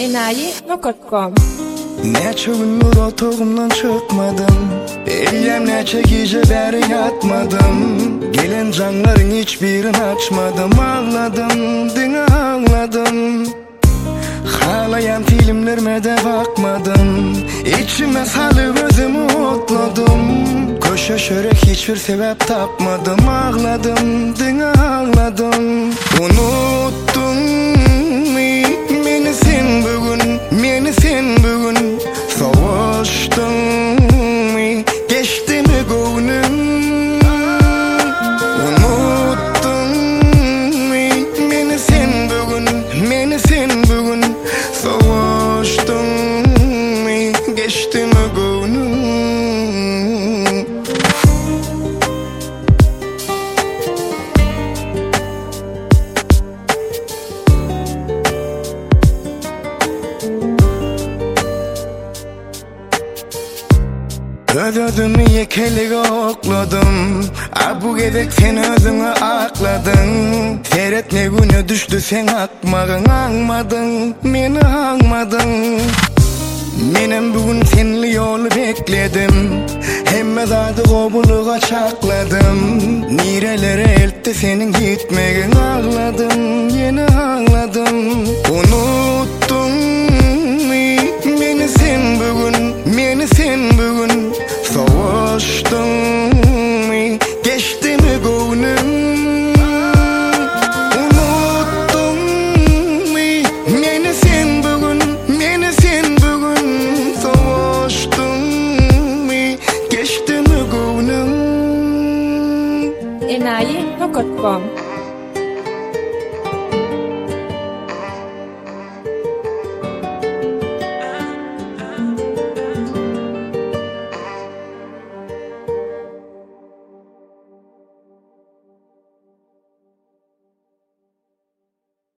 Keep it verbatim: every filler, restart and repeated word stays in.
enayi nokta com. Neçe gündür otağımdan çıkmadım, Eyyem neçe gece beri yatmadım. Gelen canların hiçbirini açmadım. Ağladım, dine ağladım. Halayan filmlerime de bakmadım. İçime salıp özümü otladım. Koşaşarak hiçbir sebep tapmadım. Ağladım, dine ağladım. Unuttun mi beni sen bugün, beni sen bugün. Savaştın mi, geçti mi gönlüm? Unuttun mi beni sen bugün, beni sen bugün. Savaştın mi, geçti mi gönlüm? Ödödümü yekelige okladım. Bu gedek sen özünü akladın. Seyretme günü düştü sen akmağın. Ağmadın, beni ağmadın. Menem bugün senli yolu bekledim. Hemme zadı qobuluğa çakladım. Nirelere eltti senin gitmegin. Ağladım, yine ağladım. Unuttun mi beni sen bugün, beni sen bugün. Savaştın mi, geçti mi gönlüm? Unuttun mi beni sen bugün, beni sen bugün. Savaştın mi, geçti mi gönlüm? enayi nokta com.